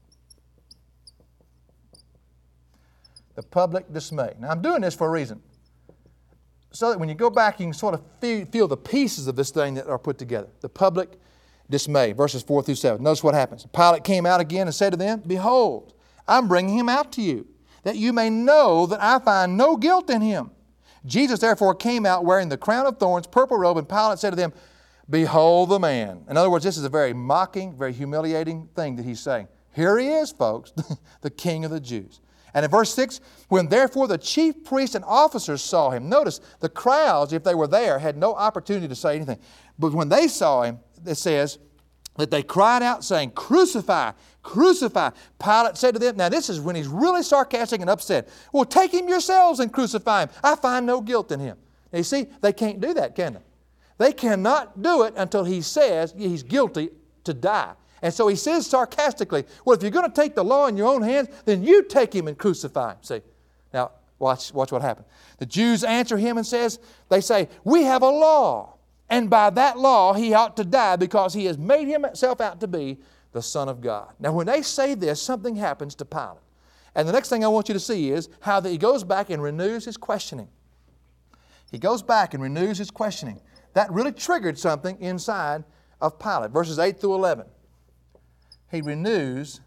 The public dismay. Now, I'm doing this for a reason. So that when you go back, you can sort of feel, feel the pieces of this thing that are put together. The public dismay, verses four through seven. Notice what happens. Pilate came out again and said to them, Behold, I'm bringing him out to you, that you may know that I find no guilt in him. Jesus therefore came out wearing the crown of thorns, purple robe, and Pilate said to them, Behold the man. In other words, this is a very mocking, very humiliating thing that he's saying. Here he is, folks, the King of the Jews. And in verse six, when therefore the chief priests and officers saw him, notice the crowds, if they were there, had no opportunity to say anything. But when they saw him, it says that they cried out saying, Crucify, crucify. Pilate said to them, now this is when he's really sarcastic and upset. Well, take him yourselves and crucify him. I find no guilt in him. Now, you see, they can't do that, can they? They cannot do it until he says he's guilty to die. And so he says sarcastically, well, if you're going to take the law in your own hands, then you take him and crucify him. See, now watch, watch what happened. The Jews answer him and says, they say, we have a law, and by that law he ought to die because he has made himself out to be the Son of God. Now when they say this, something happens to Pilate. And the next thing I want you to see is how that he goes back and renews his questioning. He goes back and renews his questioning. That really triggered something inside of Pilate. Verses eight through eleven. He renews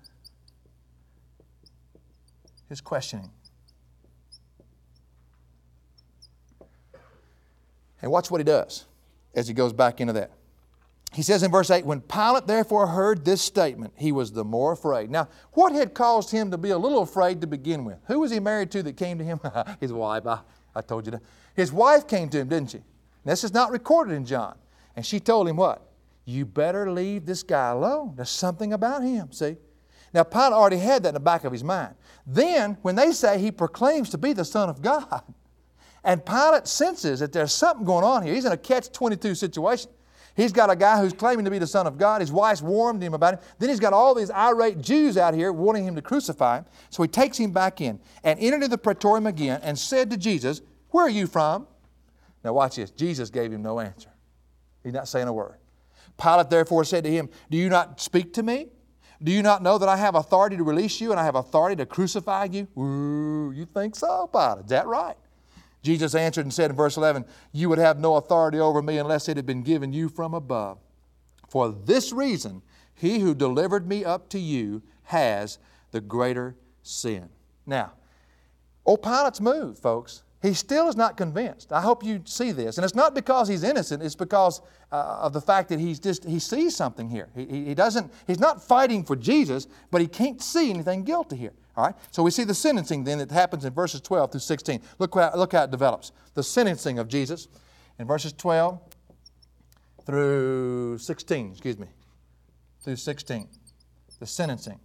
his questioning. And watch what he does as he goes back into that. He says in verse eight, when Pilate therefore heard this statement, he was the more afraid. Now, what had caused him to be a little afraid to begin with? Who was he married to that came to him? His wife. I, I told you that. His wife came to him, didn't she? And this is not recorded in John. And she told him what? You better leave this guy alone. There's something about him, see? Now, Pilate already had that in the back of his mind. Then, when they say he proclaims to be the Son of God, and Pilate senses that there's something going on here. He's in a catch twenty-two situation. He's got a guy who's claiming to be the Son of God. His wife's warned him about it. Then he's got all these irate Jews out here wanting him to crucify him. So he takes him back in and entered into the praetorium again and said to Jesus, where are you from? Now watch this. Jesus gave him no answer. He's not saying a word. Pilate therefore said to him, do you not speak to me? Do you not know that I have authority to release you and I have authority to crucify you? Ooh, you think so, Pilate? Is that right? Jesus answered and said in verse eleven, you would have no authority over me unless it had been given you from above. For this reason, he who delivered me up to you has the greater sin. Now, old Pilate's moved, folks. He still is not convinced. I hope you see this. And it's not because he's innocent. It's because uh, of the fact that he's just, he sees something here. He, he, he doesn't, he's not fighting for Jesus, but he can't see anything guilty here. All right? So we see the sentencing then that happens in verses twelve through sixteen. Look how, look how it develops. The sentencing of Jesus in verses twelve through sixteen, excuse me, through sixteen. The sentencing.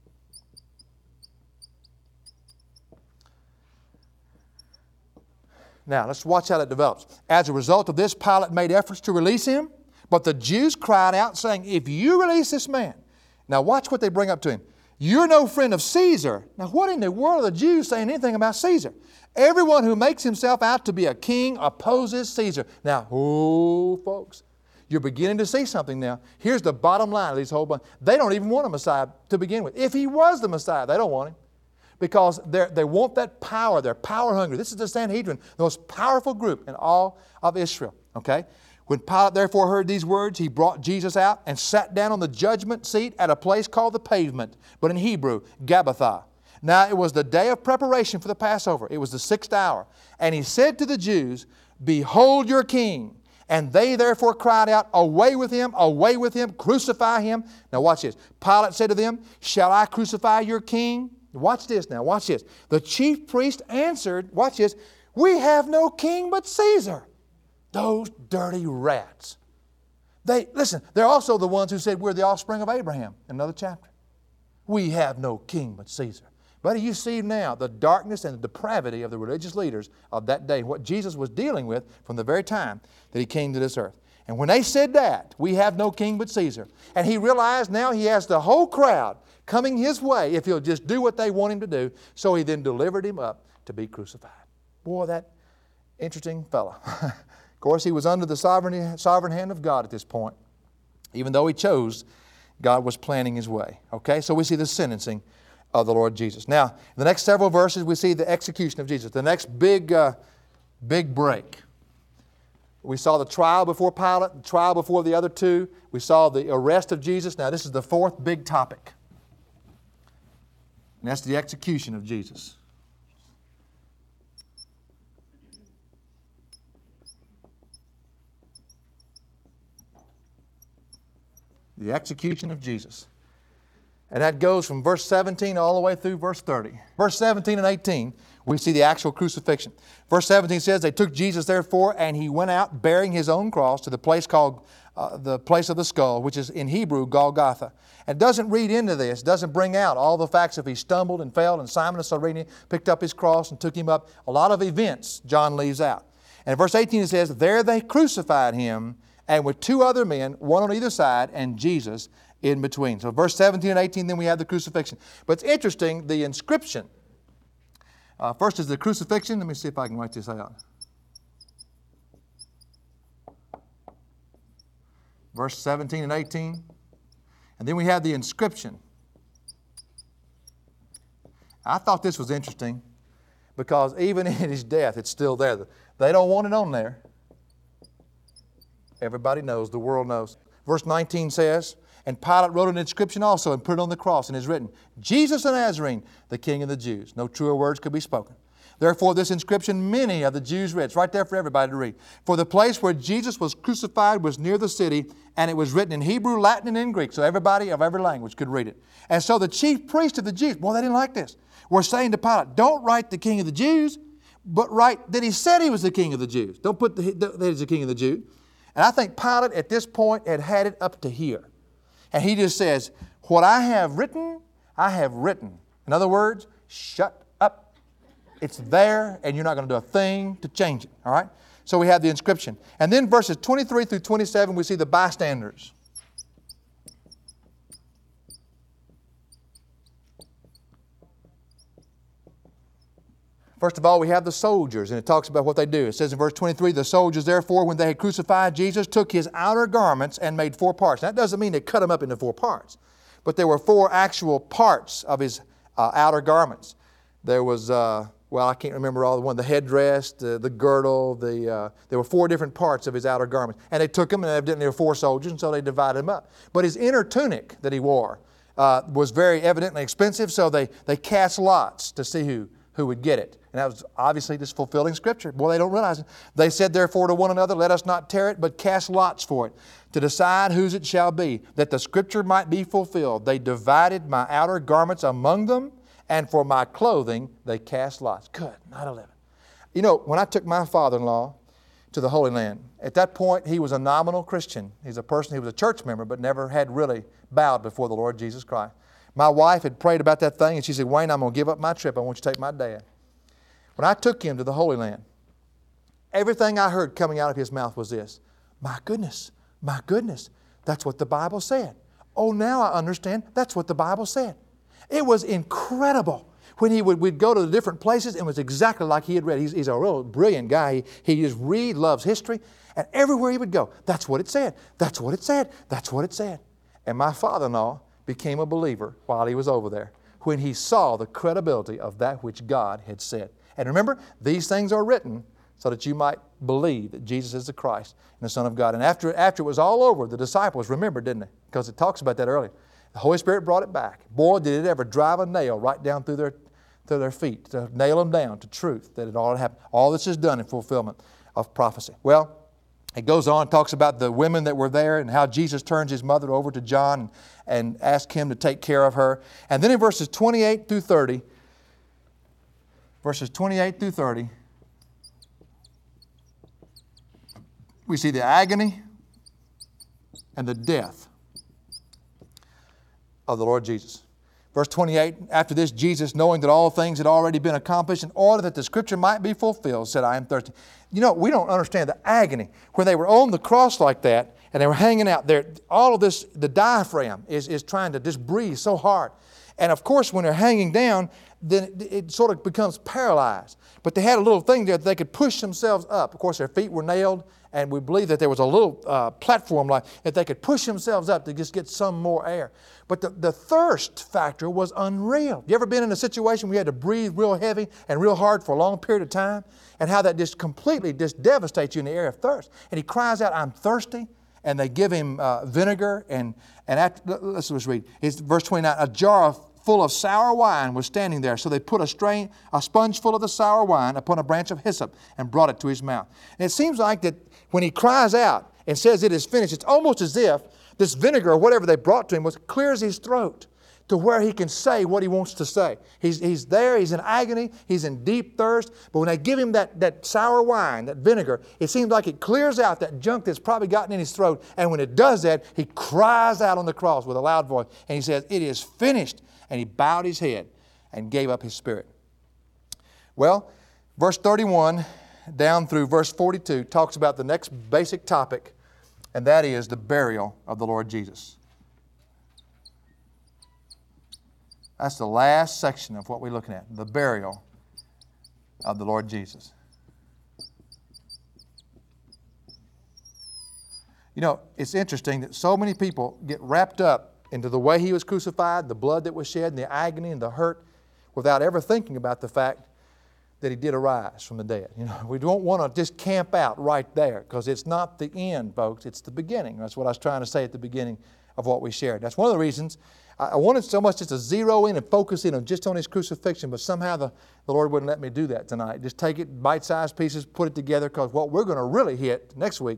Now, let's watch how that develops. As a result of this, Pilate made efforts to release him, but the Jews cried out, saying, if you release this man. Now, watch what they bring up to him. You're no friend of Caesar. Now, what in the world are the Jews saying anything about Caesar? Everyone who makes himself out to be a king opposes Caesar. Now, oh, folks, you're beginning to see something now. Here's the bottom line of these whole bunch. They don't even want a Messiah to begin with. If he was the Messiah, they don't want him. Because they want that power. They're power hungry. This is the Sanhedrin, the most powerful group in all of Israel. Okay? When Pilate therefore heard these words, he brought Jesus out and sat down on the judgment seat at a place called the Pavement, but in Hebrew, Gabbatha. Now it was the day of preparation for the Passover. It was the sixth hour. And he said to the Jews, behold your king. And they therefore cried out, away with him, away with him, crucify him. Now watch this. Pilate said to them, shall I crucify your king? Watch this now, watch this. The chief priest answered, watch this, we have no king but Caesar. Those dirty rats. They, listen, they're also the ones who said we're the offspring of Abraham in another chapter. We have no king but Caesar. But you see now the darkness and the depravity of the religious leaders of that day, what Jesus was dealing with from the very time that he came to this earth. And when they said that, we have no king but Caesar. And he realized now he has the whole crowd coming his way if he'll just do what they want him to do. So he then delivered him up to be crucified. Boy, that interesting fella. Of course, he was under the sovereign, sovereign hand of God at this point. Even though he chose, God was planning his way. Okay, so we see the sentencing of the Lord Jesus. Now, in the next several verses, we see the execution of Jesus. The next big, uh, big break. We saw the trial before Pilate, the trial before the other two. We saw the arrest of Jesus. Now, this is the fourth big topic. And that's the execution of Jesus. The execution of Jesus. And that goes from verse seventeen all the way through verse thirty. Verse seventeen and eighteen, we see the actual crucifixion. Verse seventeen says, they took Jesus therefore, and he went out bearing his own cross to the place called uh, the place of the skull, which is in Hebrew Golgotha. And it doesn't read into this, doesn't bring out all the facts if he stumbled and fell, and Simon of Cyrene picked up his cross and took him up. A lot of events John leaves out. And in verse eighteen it says, there they crucified him, and with two other men, one on either side, and Jesus in between. So verse seventeen and eighteen, then we have the crucifixion. But it's interesting, the inscription. Uh, first is the crucifixion. Let me see if I can write this out. Verse seventeen and eighteen. And then we have the inscription. I thought this was interesting because even in his death, it's still there. They don't want it on there. Everybody knows, the world knows. Verse nineteen says, and Pilate wrote an inscription also and put it on the cross, and is written, Jesus the Nazarene, the King of the Jews. No truer words could be spoken. Therefore this inscription many of the Jews read. It's right there for everybody to read. For the place where Jesus was crucified was near the city, and it was written in Hebrew, Latin, and in Greek. So everybody of every language could read it. And so the chief priests of the Jews, boy, they didn't like this, were saying to Pilate, don't write the King of the Jews, but write that he said he was the King of the Jews. Don't put the, that he's the King of the Jews. And I think Pilate at this point had had it up to here. And he just says, what I have written, I have written. In other words, shut up. It's there, and you're not going to do a thing to change it. All right? So we have the inscription. And then verses twenty-three through twenty-seven, we see the bystanders. First of all, we have the soldiers, and it talks about what they do. It says in verse twenty-three, the soldiers, therefore, when they had crucified Jesus, took his outer garments and made four parts. That doesn't mean they cut him up into four parts, but there were four actual parts of his uh, outer garments. There was, uh, well, I can't remember all the one, the headdress, the, the girdle, the, uh, there were four different parts of his outer garments. And they took him, and evidently there were four soldiers, and so they divided him up. But his inner tunic that he wore uh, was very evidently expensive, so they, they cast lots to see who, who would get it. And that was obviously just fulfilling Scripture. Boy, they don't realize it. They said, therefore, to one another, let us not tear it, but cast lots for it, to decide whose it shall be, that the Scripture might be fulfilled. They divided my outer garments among them, and for my clothing they cast lots. Good, not eleven. You know, when I took my father-in-law to the Holy Land, at that point he was a nominal Christian. He's a person, he was a church member, but never had really bowed before the Lord Jesus Christ. My wife had prayed about that thing, and she said, Wayne, I'm going to give up my trip. I want you to take my dad. When I took him to the Holy Land, everything I heard coming out of his mouth was this: my goodness, my goodness, that's what the Bible said. Oh, now I understand. That's what the Bible said. It was incredible. When he would we'd go to the different places, it was exactly like he had read. He's, he's a real brilliant guy. He, he just read, loves history. And everywhere he would go, that's what it said. That's what it said. That's what it said. And my father-in-law became a believer while he was over there, when he saw the credibility of that which God had said. And remember, these things are written so that you might believe that Jesus is the Christ and the Son of God. And after, after it was all over, the disciples remembered, didn't they? Because it talks about that earlier. The Holy Spirit brought it back. Boy, did it ever drive a nail right down through their, through their feet, to nail them down to truth, that it all had happened. All this is done in fulfillment of prophecy. Well, it goes on, talks about the women that were there and how Jesus turns his mother over to John and, and asks him to take care of her. And then in verses twenty-eight through thirty, verses twenty-eight through thirty, we see the agony and the death of the Lord Jesus. Verse twenty-eight, after this, Jesus, knowing that all things had already been accomplished in order that the Scripture might be fulfilled, said, I am thirsty. You know, we don't understand the agony. When they were on the cross like that, and they were hanging out there, all of this, the diaphragm is, is trying to just breathe so hard. And of course, when they're hanging down, then it, it sort of becomes paralyzed. But they had a little thing there that they could push themselves up. Of course, their feet were nailed, and we believe that there was a little uh, platform like that they could push themselves up to just get some more air. But the, the thirst factor was unreal. You ever been in a situation where you had to breathe real heavy and real hard for a long period of time? And how that just completely just devastates you in the area of thirst. And he cries out, I'm thirsty. And they give him uh, vinegar. And, and after, let's just read. It's verse twenty-nine. A jar of, full of sour wine was standing there. So they put a, strain, a sponge full of the sour wine upon a branch of hyssop and brought it to his mouth. And it seems like that when he cries out and says it is finished, it's almost as if this vinegar or whatever they brought to him was clears his throat to where he can say what he wants to say. He's, he's there, he's in agony, he's in deep thirst, but when they give him that, that sour wine, that vinegar, it seems like it clears out that junk that's probably gotten in his throat, and when it does that, he cries out on the cross with a loud voice, and he says, it is finished, and he bowed his head and gave up his spirit. Well, verse thirty-one down through verse forty-two talks about the next basic topic, and that is the burial of the Lord Jesus. That's the last section of what we're looking at, the burial of the Lord Jesus. You know, it's interesting that so many people get wrapped up into the way He was crucified, the blood that was shed, and the agony and the hurt, without ever thinking about the fact that He did arise from the dead. You know, we don't want to just camp out right there, because it's not the end, folks. It's the beginning. That's what I was trying to say at the beginning of what we shared. That's one of the reasons I wanted so much just to zero in and focus in on just on His crucifixion, but somehow the, the Lord wouldn't let me do that tonight. Just take it bite-sized pieces, put it together, because what we're going to really hit next week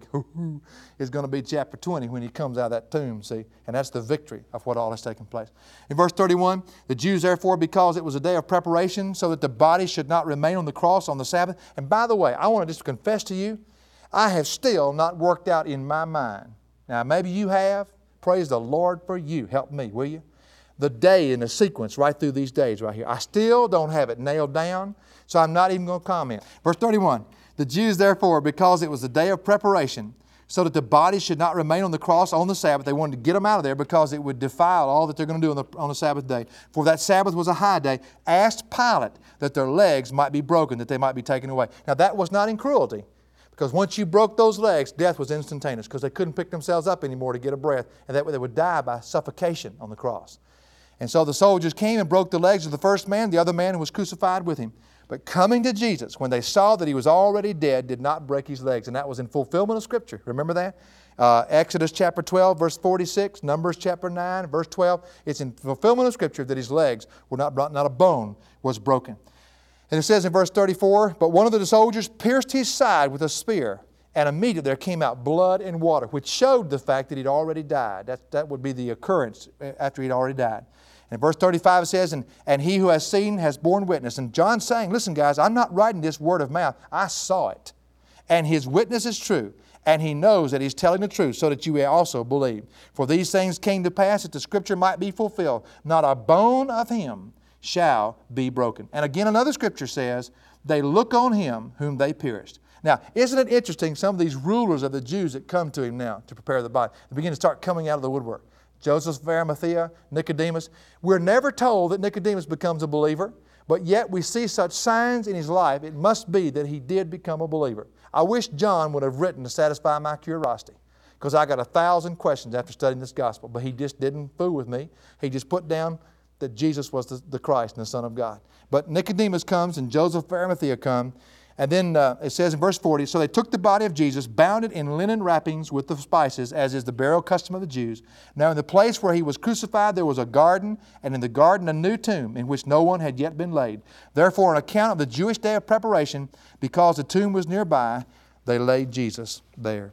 is going to be chapter twenty when He comes out of that tomb, see? And that's the victory of what all has taken place. In verse thirty-one, the Jews therefore, because it was a day of preparation, so that the body should not remain on the cross on the Sabbath. And by the way, I want to just confess to you, I have still not worked out in my mind. Now, maybe you have. Praise the Lord for you. Help me, will you? The day in the sequence right through these days right here. I still don't have it nailed down, so I'm not even going to comment. Verse thirty-one, the Jews therefore, because it was the day of preparation, so that the body should not remain on the cross on the Sabbath, they wanted to get them out of there because it would defile all that they're going to do on the, on the Sabbath day. For that Sabbath was a high day, asked Pilate that their legs might be broken, that they might be taken away. Now that was not in cruelty. Because once you broke those legs, death was instantaneous, because they couldn't pick themselves up anymore to get a breath, and that way they would die by suffocation on the cross. And so the soldiers came and broke the legs of the first man, the other man who was crucified with him. But coming to Jesus, when they saw that He was already dead, did not break His legs. And that was in fulfillment of Scripture. Remember that? Uh, Exodus chapter twelve, verse forty-six, Numbers chapter nine, verse twelve. It's in fulfillment of Scripture that His legs were not brought, not a bone was broken. And it says in verse thirty-four, but one of the soldiers pierced His side with a spear, and immediately there came out blood and water, which showed the fact that He'd already died. That, that would be the occurrence after He'd already died. And verse thirty-five it says, and, and he who has seen has borne witness. And John's saying, listen guys, I'm not writing this word of mouth. I saw it. And his witness is true. And he knows that he's telling the truth, so that you may also believe. For these things came to pass that the Scripture might be fulfilled. Not a bone of him shall be broken. And again another Scripture says, they look on Him whom they pierced. Now, isn't it interesting, some of these rulers of the Jews that come to Him now to prepare the body, they begin to start coming out of the woodwork. Joseph of Arimathea, Nicodemus. We're never told that Nicodemus becomes a believer, but yet we see such signs in his life, it must be that he did become a believer. I wish John would have written to satisfy my curiosity, because I got a thousand questions after studying this gospel, but he just didn't fool with me. He just put down that Jesus was the, the Christ and the Son of God. But Nicodemus comes and Joseph of Arimathea comes. And then uh, it says in verse forty, so they took the body of Jesus, bound it in linen wrappings with the spices, as is the burial custom of the Jews. Now in the place where He was crucified there was a garden, and in the garden a new tomb, in which no one had yet been laid. Therefore, on account of the Jewish day of preparation, because the tomb was nearby, they laid Jesus there.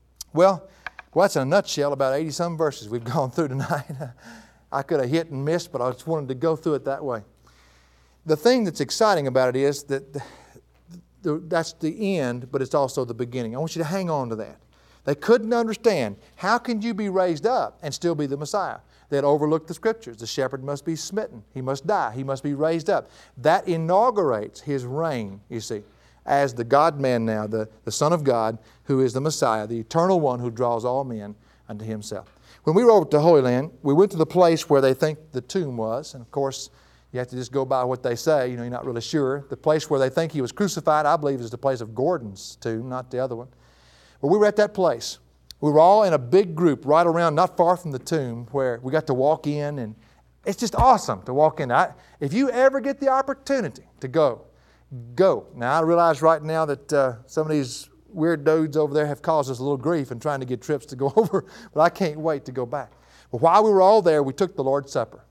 Well, well that's in a nutshell about eighty-some verses we've gone through tonight. I could have hit and missed, but I just wanted to go through it that way. The thing that's exciting about it is that the, the, that's the end, but it's also the beginning. I want you to hang on to that. They couldn't understand, how can you be raised up and still be the Messiah? they had overlooked the Scriptures. The shepherd must be smitten. He must die. He must be raised up. That inaugurates His reign, you see, as the God-man now, the, the Son of God, who is the Messiah, the eternal one who draws all men unto Himself. When we were over to Holy Land, we went to the place where they think the tomb was. And of course, you have to just go by what they say. You know, you're not really sure. The place where they think He was crucified, I believe, is the place of Gordon's tomb, not the other one. But we were at that place. We were all in a big group right around, not far from the tomb, where we got to walk in, and it's just awesome to walk in. I, if you ever get the opportunity to go, go. Now, I realize right now that uh, some of these weird dudes over there have caused us a little grief in trying to get trips to go over, but I can't wait to go back. But while we were all there, we took the Lord's Supper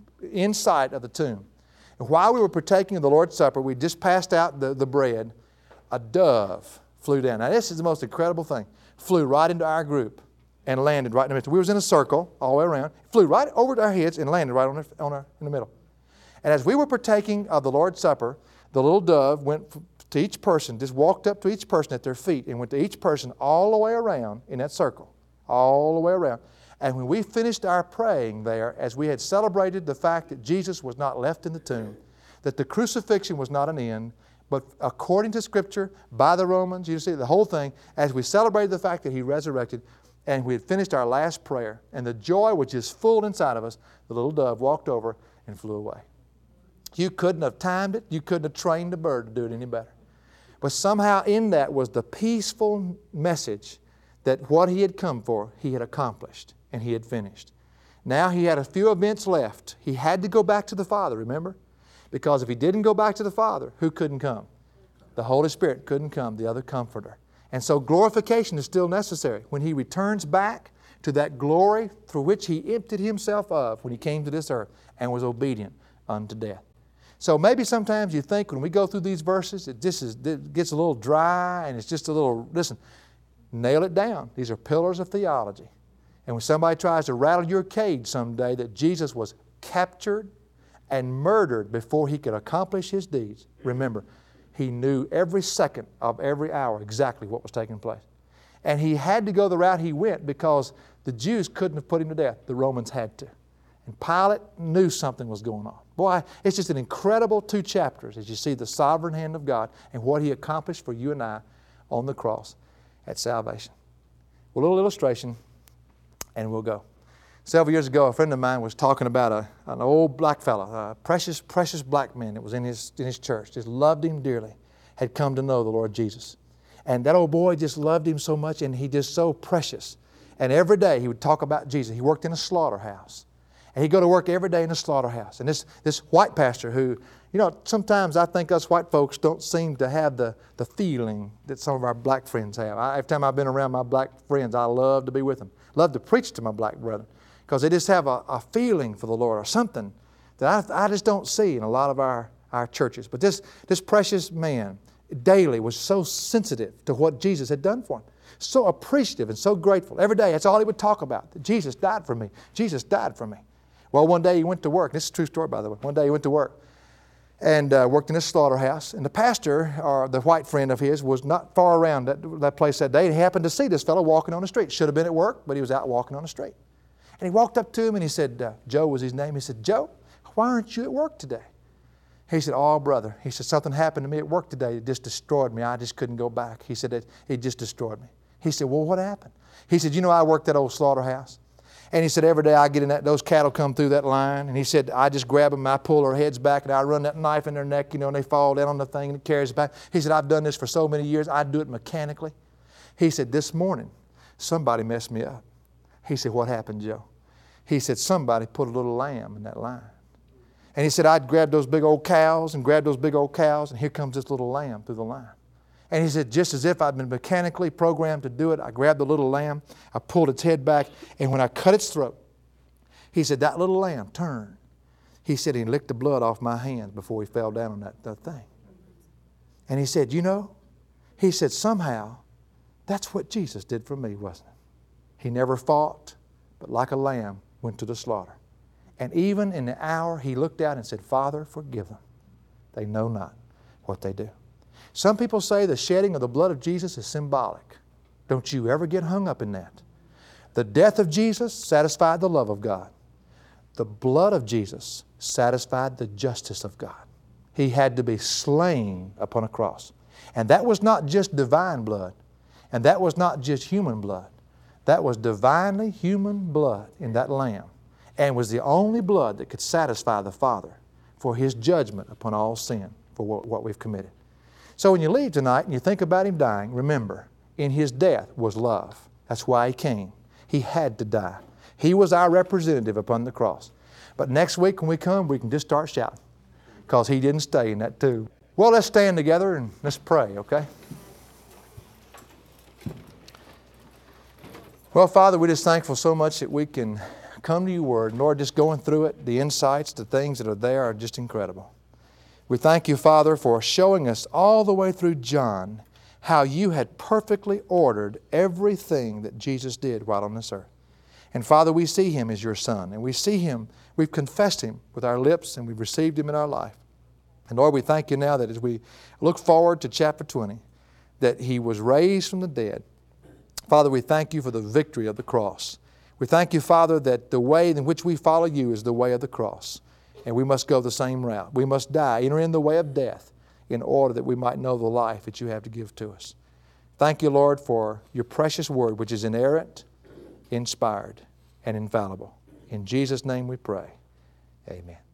in sight of the tomb. And while we were partaking of the Lord's Supper, we just passed out the, the bread. A dove flew down. Now, this is the most incredible thing. Flew right into our group and landed right in the middle. We was in a circle all the way around. Flew right over our heads and landed right on our, on our, in the middle. And as we were partaking of the Lord's Supper, the little dove went to each person, just walked up to each person at their feet and went to each person all the way around in that circle, all the way around. And when we finished our praying there, as we had celebrated the fact that Jesus was not left in the tomb, that the crucifixion was not an end, but according to Scripture, by the Romans, you see the whole thing, as we celebrated the fact that He resurrected, and we had finished our last prayer, and the joy which is full inside of us, the little dove walked over and flew away. You couldn't have timed it. You couldn't have trained a bird to do it any better. But somehow in that was the peaceful message that what He had come for, He had accomplished and He had finished. Now He had a few events left. He had to go back to the Father, remember? Because if He didn't go back to the Father, who couldn't come? The Holy Spirit couldn't come, the other Comforter. And so glorification is still necessary. When He returns back to that glory through which He emptied Himself of when He came to this earth and was obedient unto death. So maybe sometimes you think when we go through these verses, it just is, it gets a little dry and it's just a little, listen, nail it down. These are pillars of theology. And when somebody tries to rattle your cage someday that Jesus was captured and murdered before He could accomplish His deeds, remember, He knew every second of every hour exactly what was taking place. And He had to go the route He went because the Jews couldn't have put Him to death. The Romans had to. And Pilate knew something was going on. Boy, it's just an incredible two chapters as you see the sovereign hand of God and what He accomplished for you and I on the cross at salvation. Well, a little illustration, and we'll go. Several years ago, a friend of mine was talking about a, an old black fellow, a precious, precious black man that was in his, in his church, just loved him dearly, had come to know the Lord Jesus. And that old boy just loved him so much, and he just so precious. And every day he would talk about Jesus. He worked in a slaughterhouse. And he'd go to work every day in a slaughterhouse. And this, this white pastor who, you know, sometimes I think us white folks don't seem to have the, the feeling that some of our black friends have. I, every time I've been around my black friends, I love to be with them. Love to preach to my black brethren. Because they just have a, a feeling for the Lord or something that I, I just don't see in a lot of our, our churches. But this, this precious man daily was so sensitive to what Jesus had done for him. So appreciative and so grateful. Every day, that's all he would talk about. That Jesus died for me. Jesus died for me. Well, one day he went to work. This is a true story, by the way. One day he went to work and uh, worked in a slaughterhouse. And the pastor, or the white friend of his, was not far around that, that place that day. He happened to see this fellow walking on the street. Should have been at work, but he was out walking on the street. And he walked up to him and he said, uh, Joe was his name. He said, Joe, why aren't you at work today? He said, oh, brother. He said, something happened to me at work today that just destroyed me. I just couldn't go back. He said, it, it just destroyed me. He said, well, what happened? He said, you know, I worked that old slaughterhouse. And he said, every day I get in that, those cattle come through that line. And he said, I just grab them, I pull their heads back, and I run that knife in their neck, you know, and they fall down on the thing and it carries it back. He said, I've done this for so many years, I do it mechanically. He said, this morning, somebody messed me up. He said, what happened, Joe? He said, somebody put a little lamb in that line. And he said, I'd grab those big old cows and grab those big old cows, and here comes this little lamb through the line. And he said, just as if I'd been mechanically programmed to do it, I grabbed the little lamb, I pulled its head back, and when I cut its throat, he said, that little lamb turned. He said, he licked the blood off my hands before he fell down on that, that thing. And he said, you know, he said, somehow, that's what Jesus did for me, wasn't it? He never fought, but like a lamb, went to the slaughter. And even in the hour, he looked out and said, Father, forgive them. They know not what they do. Some people say the shedding of the blood of Jesus is symbolic. Don't you ever get hung up in that. The death of Jesus satisfied the love of God. The blood of Jesus satisfied the justice of God. He had to be slain upon a cross. And that was not just divine blood. And that was not just human blood. That was divinely human blood in that lamb. And was the only blood that could satisfy the Father for His judgment upon all sin for what, what we've committed. So when you leave tonight and you think about Him dying, remember, in His death was love. That's why He came. He had to die. He was our representative upon the cross. But next week when we come, we can just start shouting because He didn't stay in that tomb. Well, let's stand together and let's pray, okay? Well, Father, we're just thankful so much that we can come to Your Word. And Lord, just going through it, the insights, the things that are there are just incredible. We thank You, Father, for showing us all the way through John how You had perfectly ordered everything that Jesus did while on this earth. And Father, we see Him as Your Son, and we see Him, we've confessed Him with our lips, and we've received Him in our life. And Lord, we thank You now that as we look forward to chapter twenty, that He was raised from the dead. Father, we thank You for the victory of the cross. We thank You, Father, that the way in which we follow You is the way of the cross. And we must go the same route. We must die, enter in the way of death in order that we might know the life that You have to give to us. Thank You, Lord, for Your precious Word, which is inerrant, inspired, and infallible. In Jesus' name we pray. Amen.